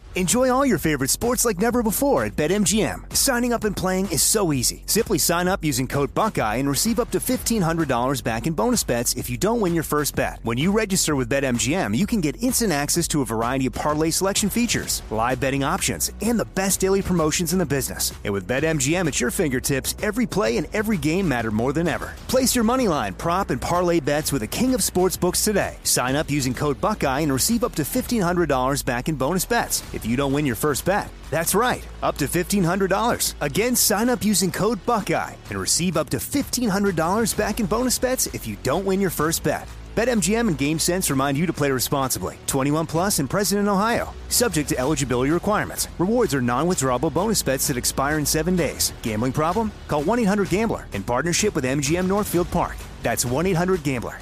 Enjoy all your favorite sports like never before at BetMGM. Signing up and playing is so easy. Simply sign up using code Buckeye and receive up to $1,500 back in bonus bets if you don't win your first bet. When you register with BetMGM, you can get instant access to a variety of parlay selection features, live betting options, and the best daily promotions in the business. And with BetMGM at your fingertips, every play and every game matter more than ever. Place your moneyline, prop, and parlay bets with the king of sportsbooks today. Sign up using code Buckeye and receive up to $1,500 back in bonus bets if you don't win your first bet. That's right, up to $1,500. Again, sign up using code Buckeye and receive up to $1,500 back in bonus bets if you don't win your first bet. BetMGM and GameSense remind you to play responsibly. 21 plus and present in Ohio. Subject to eligibility requirements. Rewards are non-withdrawable bonus bets that expire in 7 days. Gambling problem? Call 1-800-GAMBLER in partnership with MGM Northfield Park. That's 1-800-GAMBLER.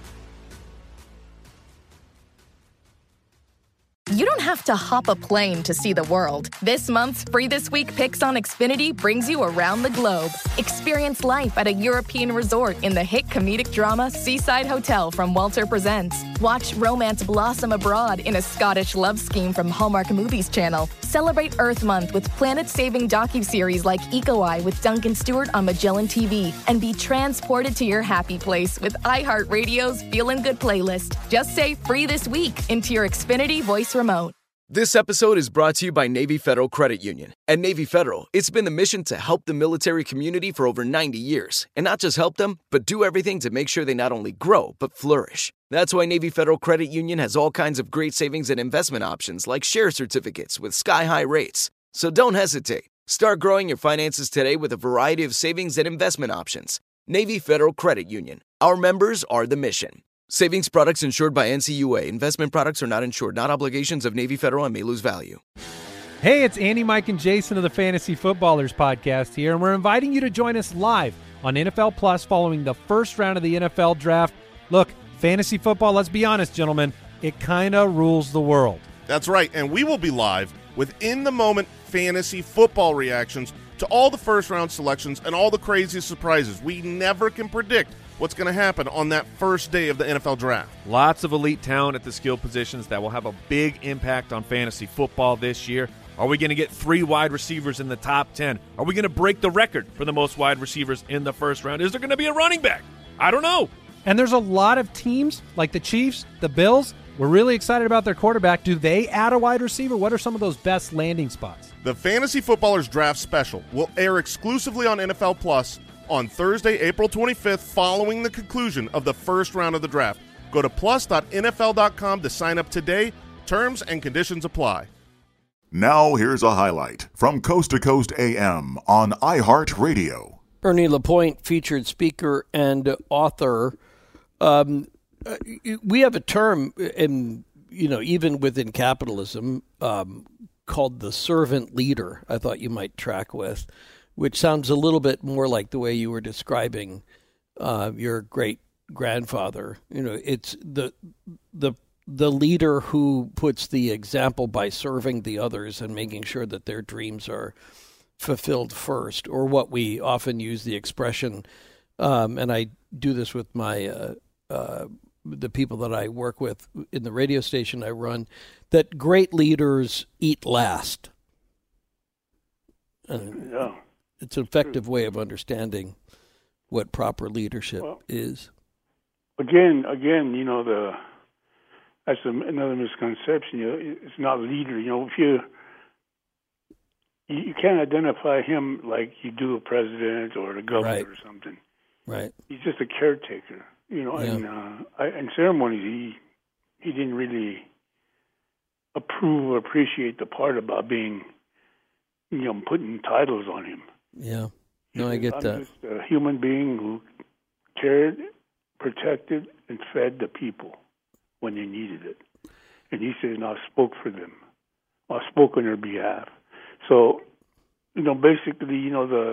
You don't have to hop a plane to see the world. This month's Free This Week Picks on Xfinity brings you around the globe. Experience life at a European resort in the hit comedic drama Seaside Hotel from Walter Presents. Watch romance blossom abroad in a Scottish love scheme from Hallmark Movies Channel. Celebrate Earth Month with planet-saving docuseries like Eco Eye with Duncan Stewart on Magellan TV. And be transported to your happy place with iHeartRadio's Feelin' Good playlist. Just say Free This Week into your Xfinity voice remote. This episode is brought to you by Navy Federal Credit Union. At Navy Federal, it's been the mission to help the military community for over 90 years. And not just help them, but do everything to make sure they not only grow, but flourish. That's why Navy Federal Credit Union has all kinds of great savings and investment options like share certificates with sky-high rates. So don't hesitate. Start growing your finances today with a variety of savings and investment options. Navy Federal Credit Union. Our members are the mission. Savings products insured by NCUA. Investment products are not insured, not obligations of Navy Federal and may lose value. Hey, it's Andy, Mike, and Jason of the Fantasy Footballers podcast here, and we're inviting you to join us live on NFL Plus following the first round of the NFL Draft. Look, fantasy football, let's be honest, gentlemen, it kind of rules the world. That's right, and we will be live with in-the-moment fantasy football reactions to all the first-round selections and all the crazy surprises. We never can predict what's going to happen on that first day of the NFL Draft. Lots of elite talent at the skill positions that will have a big impact on fantasy football this year. Are we going to get 3 wide receivers in the top 10? Are we going to break the record for the most wide receivers in the first round? Is there going to be a running back? I don't know. And there's a lot of teams like the Chiefs, the Bills. We're really excited about their quarterback. Do they add a wide receiver? What are some of those best landing spots? The Fantasy Footballers Draft Special will air exclusively on NFL Plus on Thursday, April 25th, following the conclusion of the first round of the draft. Go to plus.nfl.com to sign up today. Terms and conditions apply. Now here's a highlight from Coast to Coast AM on iHeartRadio. Ernie Lapointe, featured speaker and author. We have a term, even within capitalism, called the servant leader. I thought you might track with, which sounds a little bit more like the way you were describing your great grandfather. It's the leader who puts the example by serving the others and making sure that their dreams are fulfilled first, or what we often use the expression, and I do this with my the people that I work with in the radio station I run, that great leaders eat last. Yeah. It's an effective way of understanding what proper leadership is. Again, that's another misconception. It's not leader. If you can't identify him like you do a president or a governor or something. Right. He's just a caretaker. In ceremonies, he didn't really approve or appreciate the part about being, putting titles on him. Yeah. No, I get that. I'm just a human being who cared, protected, and fed the people when they needed it. And he said, I spoke for them. I spoke on their behalf. So, basically,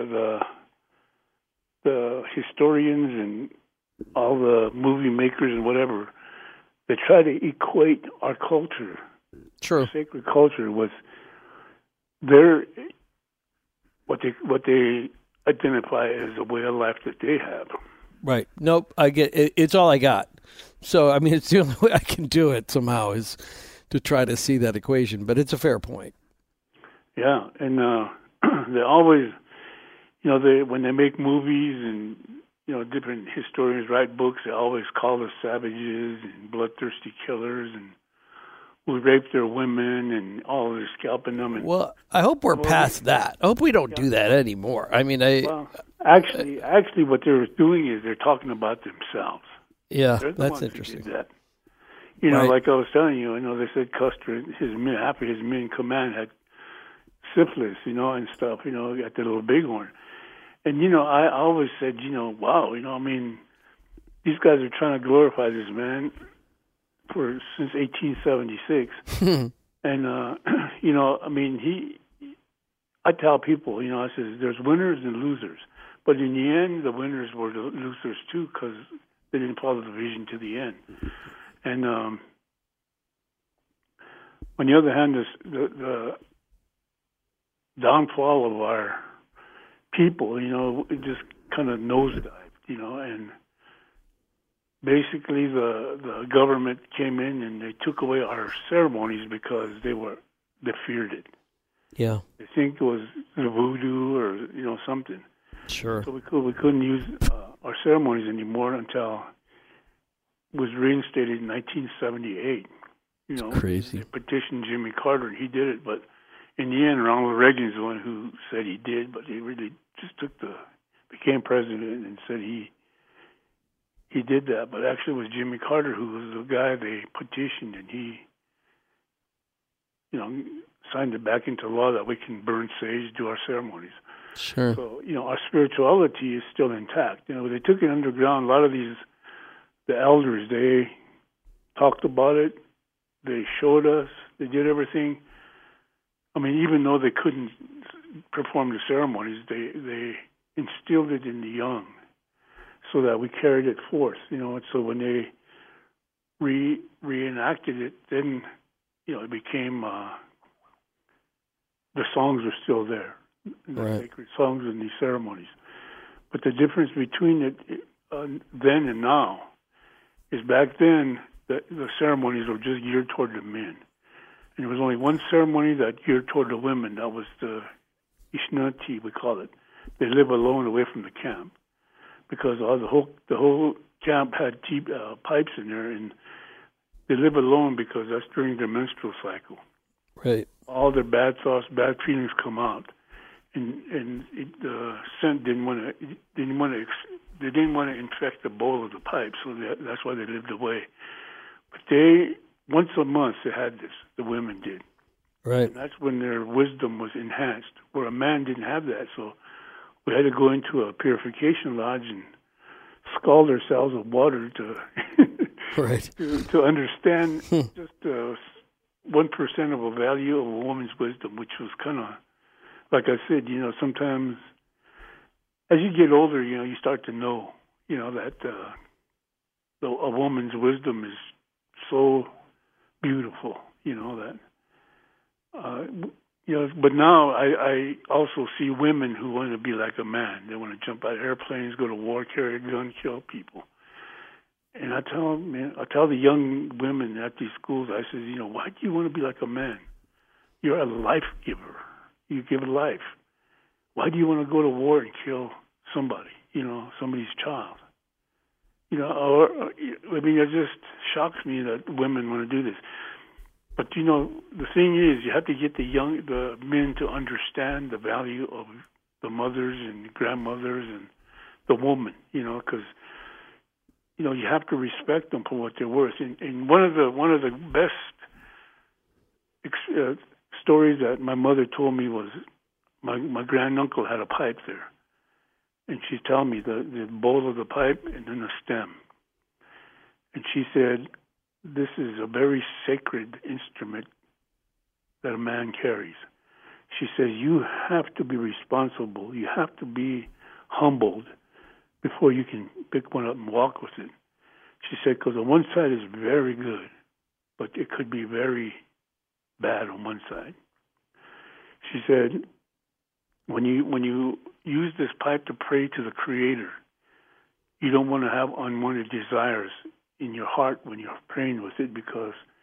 the historians and all the movie makers and whatever, they try to equate our culture, true, sacred culture, with their what they identify as a way of life that they have. Right. Nope. I get it. It's all I got. So it's the only way I can do it somehow is to try to see that equation, but it's a fair point. Yeah, and they always, when they make movies and, different historians write books, they always call us savages and bloodthirsty killers and who raped their women and all of this scalping them. Well, I hope we're past that. I hope we don't do that anymore. I mean, actually, what they're doing is they're talking about themselves. Yeah, they're the that's ones who interesting. did that. Right. Like I was telling you, they said Custer, half of his men command had syphilis, and stuff, at the Little Bighorn. And, I always said, wow, these guys are trying to glorify this man since 1876. And, I tell people, I says, there's winners and losers. But in the end, the winners were the losers, too, because they didn't follow the vision to the end. And on the other hand, the downfall of our people, it just kind of nosedived, and basically the government came in and they took away our ceremonies because they feared it. Yeah. They think it was the voodoo or, something. Sure. So we couldn't use our ceremonies anymore until it was reinstated in 1978. It's crazy. They petitioned Jimmy Carter, and he did it. But in the end, Ronald Reagan's the one who said he did, but he really just became president and said he did that. But actually it was Jimmy Carter who was the guy they petitioned, and he, signed it back into law that we can burn sage, do our ceremonies. Sure. So, our spirituality is still intact. They took it underground. A lot of the elders, they talked about it. They showed us. They did everything. Even though they couldn't perform the ceremonies, they instilled it in the young so that we carried it forth, and so when they reenacted it, then, it became, the songs are still there, the sacred songs in these ceremonies. But the difference between it then and now is back then, the ceremonies were just geared toward the men. And there was only one ceremony that geared toward the women. That was the Ishnati, we call it. They live alone away from the camp because the whole camp had pipes in there, and they live alone because that's during their menstrual cycle. Right. All their bad thoughts, bad feelings come out, and the scent they didn't want to infect the bowl of the pipe, so that's why they lived away. But once a month they had this. The women did. Right. And that's when their wisdom was enhanced, where a man didn't have that. So we had to go into a purification lodge and scald ourselves with water to to understand just 1% of a value of a woman's wisdom, which was kind of, like I said, sometimes as you get older, you start to know, that a woman's wisdom is so beautiful, that, but now I also see women who want to be like a man. They want to jump out of airplanes, go to war, carry a gun, kill people. And I tell the young women at these schools, I says, why do you want to be like a man? You're a life giver. You give life. Why do you want to go to war and kill somebody, somebody's child? It just shocks me that women want to do this. But, the thing is, you have to get the men to understand the value of the mothers and grandmothers and the woman, because, you have to respect them for what they're worth. And one of the best stories that my mother told me was my granduncle had a pipe there. And she's telling me the bowl of the pipe and then the stem. And she said, this is a very sacred instrument that a man carries. She says, you have to be responsible. You have to be humbled before you can pick one up and walk with it. She said, because on one side is very good, but it could be very bad on one side. She said, when you use this pipe to pray to the Creator, you don't want to have unwanted desires in your heart when you're praying with it, because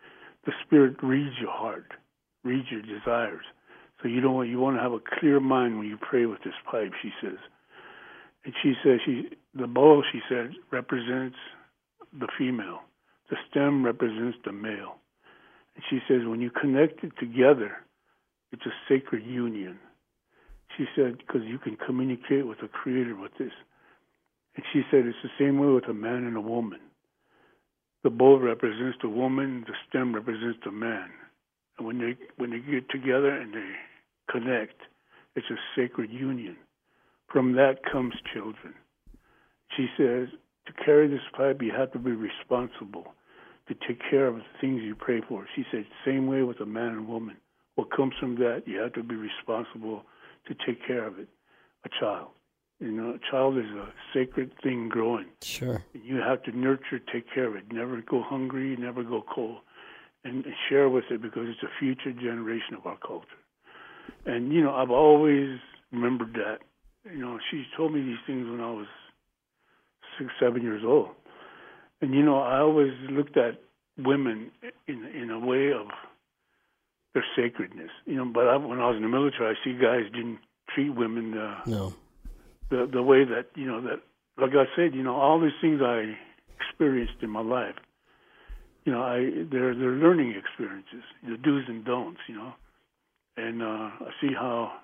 the Spirit reads your heart, reads your desires. So you want to have a clear mind when you pray with this pipe, she says. And she says the bowl, she said, represents the female. The stem represents the male. And she says when you connect it together, it's a sacred union. She said, because you can communicate with the Creator with this. And she said it's the same way with a man and a woman. The bowl represents the woman, the stem represents the man. And when they get together and they connect, it's a sacred union. From that comes children. She says, to carry this pipe, you have to be responsible to take care of the things you pray for. She said, same way with a man and woman. What comes from that, you have to be responsible to take care of it. A child. A child is a sacred thing growing. Sure. And you have to nurture, take care of it. Never go hungry, never go cold. And share with it because it's a future generation of our culture. And, I've always remembered that. She told me these things when I was 6, 7 years old. And, I always looked at women in a way of their sacredness. But when I was in the military, I see guys didn't treat women the way that, that, like I said, all these things I experienced in my life, they're learning experiences, the do's and don'ts, And I see how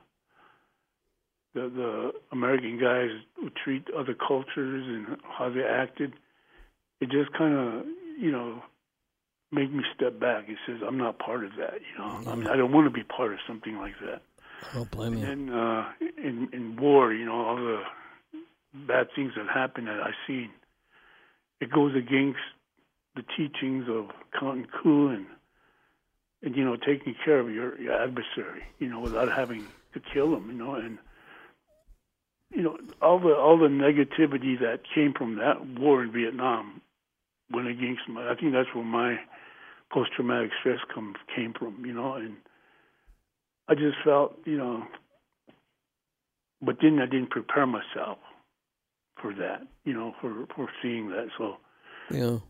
the American guys would treat other cultures and how they acted. It just kind of, made me step back. It says, I'm not part of that, I mean, I don't want to be part of something like that. I don't blame you. And in war, all the bad things that happen that I've seen, it goes against the teachings of Count Coup and taking care of your adversary, without having to kill him, and all the negativity that came from that war in Vietnam went against I think that's where my post-traumatic stress came from, and I just felt, but then I didn't prepare myself for that, for seeing that. So, yeah.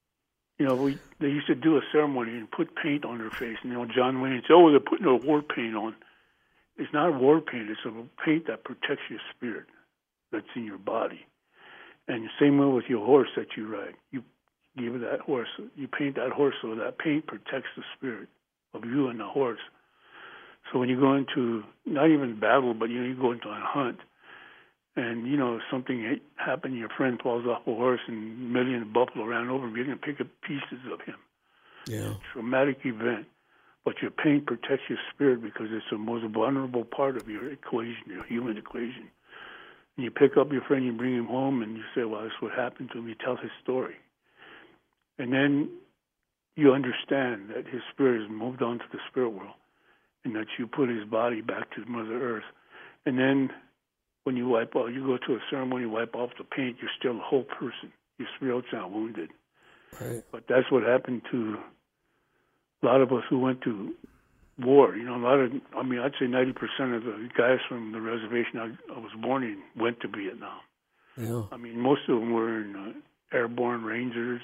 They used to do a ceremony and put paint on their face. And, John Wayne said, they're putting a war paint on. It's not war paint. It's a paint that protects your spirit that's in your body. And the same way with your horse that you ride. You give that horse, you paint that horse so that paint protects the spirit of you and the horse. So when you go into, not even battle, but, you go into a hunt, and, something happened, your friend falls off a horse and a million of buffalo ran over him, you're going to pick up pieces of him. Yeah. Traumatic event. But your pain protects your spirit because it's the most vulnerable part of your equation, your human equation. And you pick up your friend, you bring him home, and you say, well, this is what happened to him. You tell his story. And then you understand that his spirit has moved on to the spirit world and that you put his body back to Mother Earth. And then when you wipe off, you go to a ceremony, wipe off the paint, you're still a whole person. Your spirit's not wounded. Right. But that's what happened to a lot of us who went to war. I'd say 90% of the guys from the reservation I was born in went to Vietnam. Yeah. Most of them were in airborne Rangers,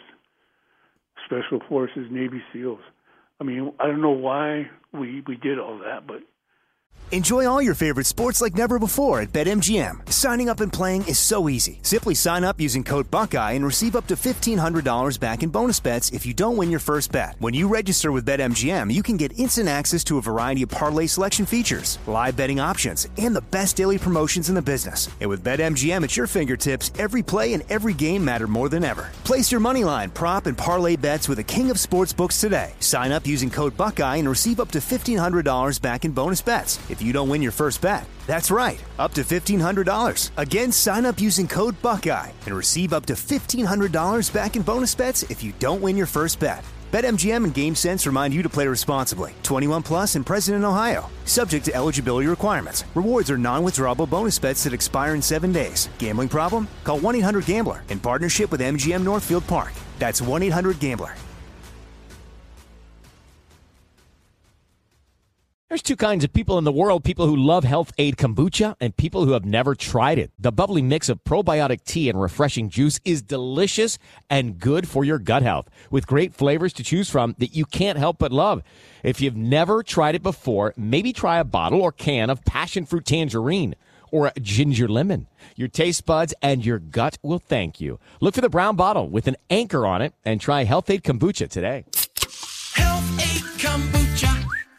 Special Forces, Navy SEALs. I don't know why we did all that, but Enjoy all your favorite sports like never before at BetMGM. Signing up and playing is so easy. Simply sign up using code Buckeye and receive up to $1,500 back in bonus bets if you don't win your first bet. When you register with BetMGM, you can get instant access to a variety of parlay selection features, live betting options, and the best daily promotions in the business. And with BetMGM at your fingertips, every play and every game matter more than ever. Place your moneyline, prop, and parlay bets with the king of sportsbooks today. Sign up using code Buckeye and receive up to $1,500 back in bonus bets if you don't win your first bet. That's right, up to $1,500. Again, sign up using code Buckeye and receive up to $1,500 back in bonus bets if you don't win your first bet. BetMGM and GameSense remind you to play responsibly. 21 plus and present in Ohio. Subject to eligibility requirements. Rewards are non-withdrawable bonus bets that expire in 7 days. Gambling problem? Call 1-800-GAMBLER in partnership with MGM Northfield Park. That's 1-800-GAMBLER. There's two kinds of people in the world, people who love Health Aid Kombucha and people who have never tried it. The bubbly mix of probiotic tea and refreshing juice is delicious and good for your gut health, with great flavors to choose from that you can't help but love. If you've never tried it before, maybe try a bottle or can of passion fruit tangerine or a ginger lemon. Your taste buds and your gut will thank you. Look for the brown bottle with an anchor on it and try Health Aid Kombucha today. Health Aid Kombucha.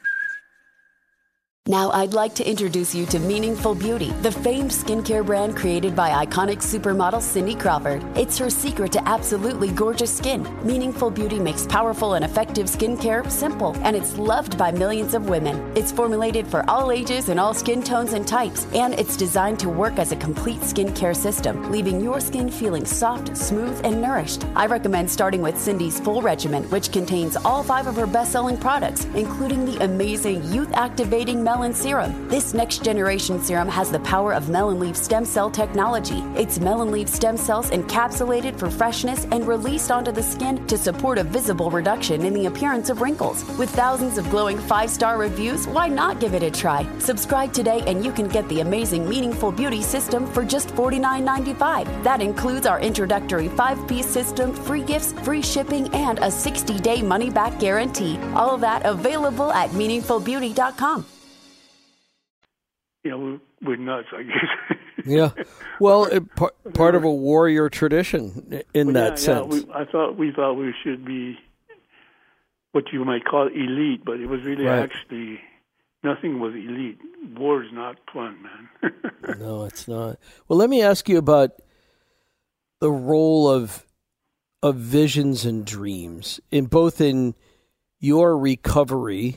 Now I'd like to introduce you to Meaningful Beauty, the famed skincare brand created by iconic supermodel Cindy Crawford. It's her secret to absolutely gorgeous skin. Meaningful Beauty makes powerful and effective skincare simple, and it's loved by millions of women. It's formulated for all ages and all skin tones and types, and it's designed to work as a complete skincare system, leaving your skin feeling soft, smooth, and nourished. I recommend starting with Cindy's full regimen, which contains all 5 of her best-selling products, including the amazing youth-activating Melon Serum. This next generation serum has the power of melon leaf stem cell technology. It's melon leaf stem cells encapsulated for freshness and released onto the skin to support a visible reduction in the appearance of wrinkles. With thousands of glowing 5-star reviews, why not give it a try? Subscribe today and you can get the amazing Meaningful Beauty system for just $49.95. That includes our introductory 5-piece system, free gifts, free shipping, and a 60-day money-back guarantee. All of that available at meaningfulbeauty.com. You know, we're nuts, I guess. Yeah. Well, part of a warrior tradition in that sense. We thought we should be what you might call elite, but it was really actually nothing was elite. War is not fun, man. No, it's not. Well, let me ask you about the role of visions and dreams in your recovery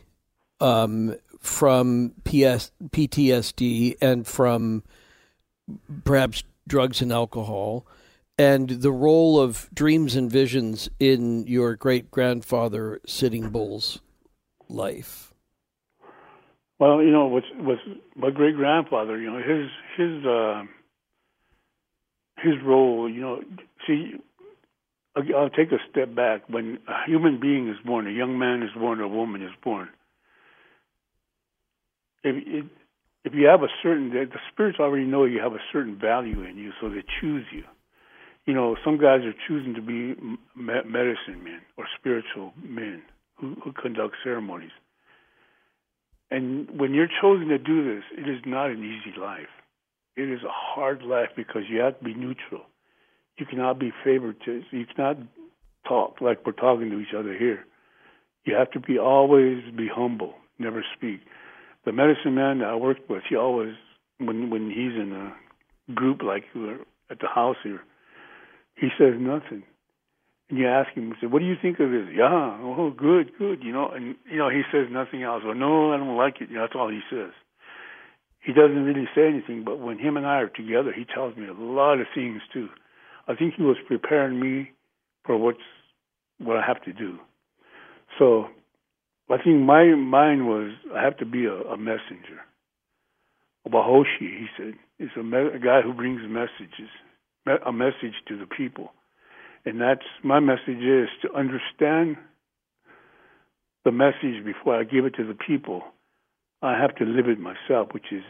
from PTSD and from perhaps drugs and alcohol, and the role of dreams and visions in your great-grandfather Sitting Bull's life. Well, you know, with my great-grandfather, you know, his role, you know, see, I'll take a step back. When a human being is born, a young man is born, a woman is born, if you have the spirits already know you have a certain value in you, so they choose you. You know, some guys are choosing to be medicine men or spiritual men who conduct ceremonies. And when you're chosen to do this, it is not an easy life. It is a hard life because you have to be neutral. You cannot be favoritist. You cannot talk like we're talking to each other here. You have to always be humble, never speak. The medicine man that I worked with, he always, when he's in a group like at the house here, he says nothing. And you ask him, what do you think of this? Yeah, oh, good, you know. And, you know, he says nothing else. Well, no, I don't like it. You know, that's all he says. He doesn't really say anything, but when him and I are together, he tells me a lot of things, too. I think he was preparing me for what I have to do. So I think my mind was, I have to be a messenger. Wahoshi, he said, is a guy who brings messages, a message to the people. And that's my message, is to understand the message before I give it to the people. I have to live it myself, which is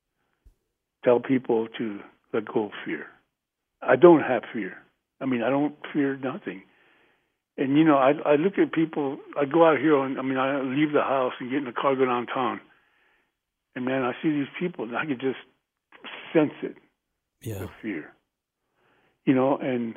tell people to let go of fear. I don't have fear. I mean, I don't fear nothing. And, you know, I look at people, I go out here, I leave the house and get in the car, go downtown. And, man, I see these people, and I can just sense it, the fear. You know, and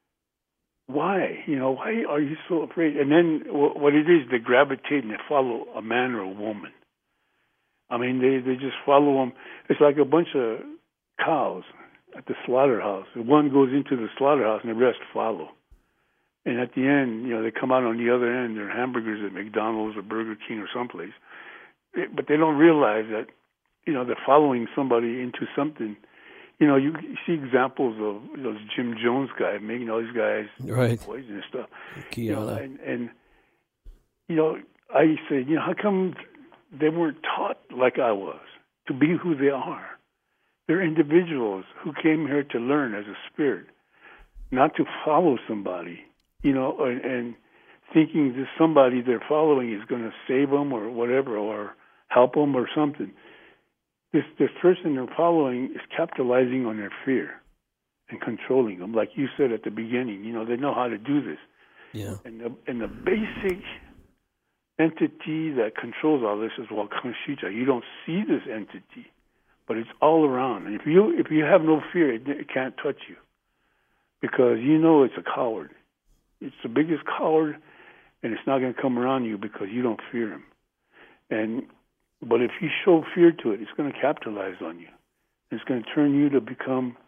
why? You know, why are you so afraid? And then what it is, they gravitate and they follow a man or a woman. I mean, they just follow them. It's like a bunch of cows at the slaughterhouse. One goes into the slaughterhouse and the rest follow. And at the end, you know, they come out on the other end. They're hamburgers at McDonald's or Burger King or someplace. But they don't realize that, you know, they're following somebody into something. You know, you see examples of those Jim Jones guys making all these guys poison and stuff. You know, and, you know, I say, you know, how come they weren't taught like I was to be who they are? They're individuals who came here to learn as a spirit, not to follow somebody. You know, and thinking that somebody they're following is going to save them or whatever, or help them or something. This person they're following is capitalizing on their fear and controlling them. Like you said at the beginning, they know how to do this. Yeah. And the basic entity that controls all this is Wakanshicha. You don't see this entity, but it's all around. And if you have no fear, it can't touch you, because it's a coward. It's the biggest coward, and it's not going to come around you because you don't fear him. But if you show fear to it, it's going to capitalize on you. It's going to turn you to become,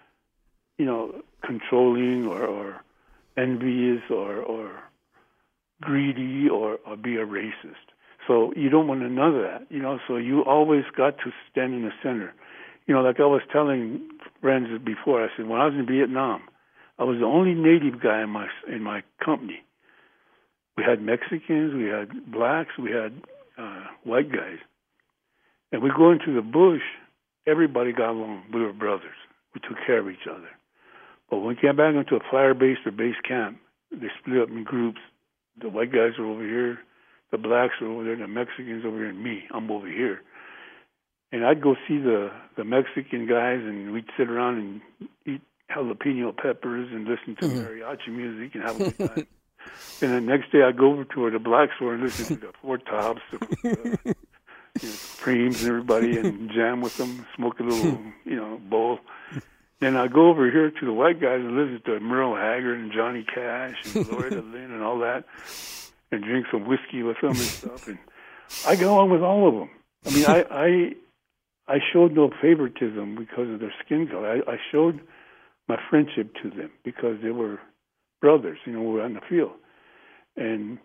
controlling or envious or greedy or be a racist. So you don't want none of that, so you always got to stand in the center. Like I was telling friends before, I said, when I was in Vietnam, I was the only native guy in my company. We had Mexicans, we had blacks, we had white guys. And we go into the bush, everybody got along. We were brothers. We took care of each other. But when we came back into a flyer base or base camp, they split up in groups. The white guys are over here, the blacks are over there, the Mexicans over here, and me, I'm over here. And I'd go see the Mexican guys, and we'd sit around and eat jalapeno peppers and listen to mariachi music and have a good time. And the next day I'd go over to where the blacks were and listen to the Four Tops, Supremes and everybody, and jam with them, smoke a little, bowl. Then I'd go over here to the white guys and listen to Merle Haggard and Johnny Cash and Loretta Lynn and all that, and drink some whiskey with them and stuff. And I got along with all of them. I mean, I showed no favoritism because of their skin color. I showed my friendship to them because they were brothers, we were on the field. And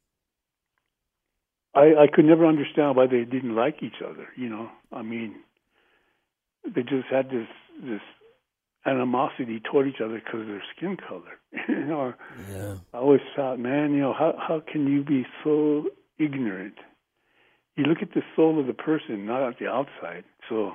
I could never understand why they didn't like each other, I mean, they just had this animosity toward each other because of their skin color. Yeah. I always thought, man, how can you be so ignorant? You look at the soul of the person, not at the outside. So,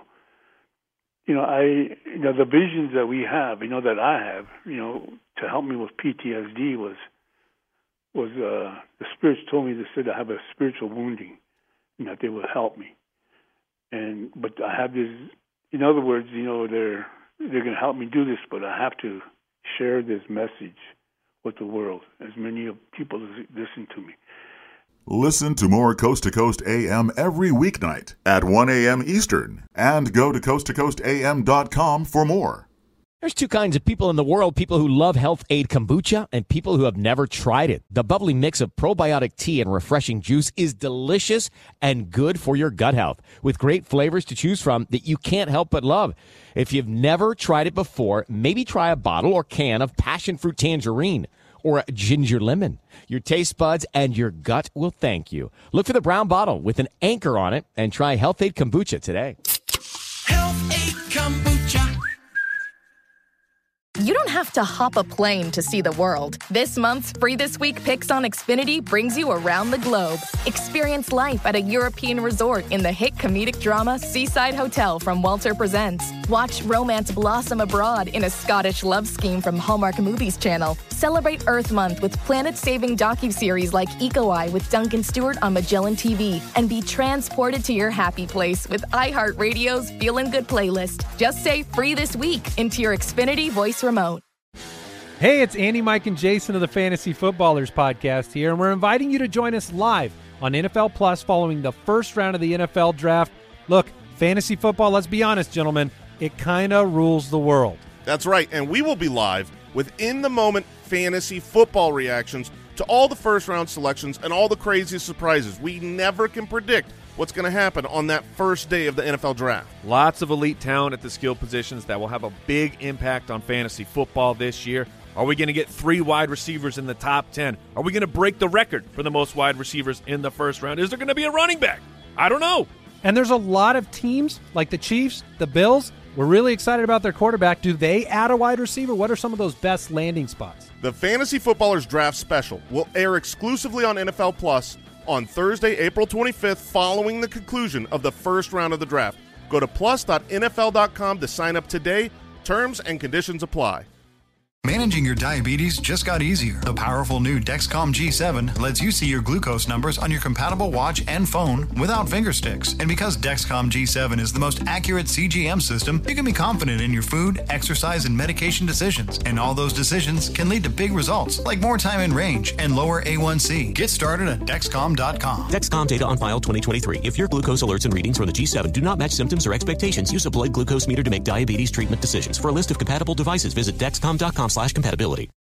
the visions that we have, that I have, to help me with PTSD was the spirits told me they said I have a spiritual wounding and that they will help me. But I have this, in other words, they're going to help me do this, but I have to share this message with the world, as many people as listen to me. Listen to more Coast to Coast AM every weeknight at 1 a.m. Eastern, and go to coasttocoastam.com for more. There's two kinds of people in the world, people who love Health Aid Kombucha and people who have never tried it. The bubbly mix of probiotic tea and refreshing juice is delicious and good for your gut health, with great flavors to choose from that you can't help but love. If you've never tried it before, maybe try a bottle or can of passion fruit tangerine or a ginger lemon. Your taste buds and your gut will thank you. Look for the brown bottle with an anchor on it and try Health Aid Kombucha today. Health Aid Kombucha. You don't have to hop a plane to see the world. This month's Free This Week Picks on Xfinity brings you around the globe. Experience life at a European resort in the hit comedic drama Seaside Hotel from Walter Presents. Watch romance blossom abroad in a Scottish love scheme from Hallmark Movies Channel. Celebrate Earth Month with planet-saving docuseries like Eco Eye with Duncan Stewart on Magellan TV. And be transported to your happy place with iHeartRadio's Feelin' Good playlist. Just say Free This Week into your Xfinity voice remote. Hey, it's Andy, Mike, and Jason of the Fantasy Footballers podcast here, and we're inviting you to join us live on NFL Plus following the first round of the NFL Draft. Look, fantasy football, let's be honest, gentlemen, it kind of rules the world. That's right, and we will be live with in-the-moment fantasy football reactions to all the first-round selections and all the crazy surprises. We never can predict what's going to happen on that first day of the NFL Draft. Lots of elite talent at the skill positions that will have a big impact on fantasy football this year. Are we going to get 3 wide receivers in the top 10? Are we going to break the record for the most wide receivers in the first round? Is there going to be a running back? I don't know. And there's a lot of teams like the Chiefs, the Bills. We're really excited about their quarterback. Do they add a wide receiver? What are some of those best landing spots? The Fantasy Footballers Draft Special will air exclusively on NFL Plus on Thursday, April 25th, following the conclusion of the first round of the draft. Go to plus.nfl.com to sign up today. Terms and conditions apply. Managing your diabetes just got easier. The powerful new Dexcom G7 lets you see your glucose numbers on your compatible watch and phone without finger sticks. And because Dexcom G7 is the most accurate CGM system, you can be confident in your food, exercise, and medication decisions. And all those decisions can lead to big results, like more time in range and lower A1C. Get started at Dexcom.com. Dexcom data on file 2023. If your glucose alerts and readings from the G7 do not match symptoms or expectations, use a blood glucose meter to make diabetes treatment decisions. For a list of compatible devices, visit Dexcom.com/compatibility.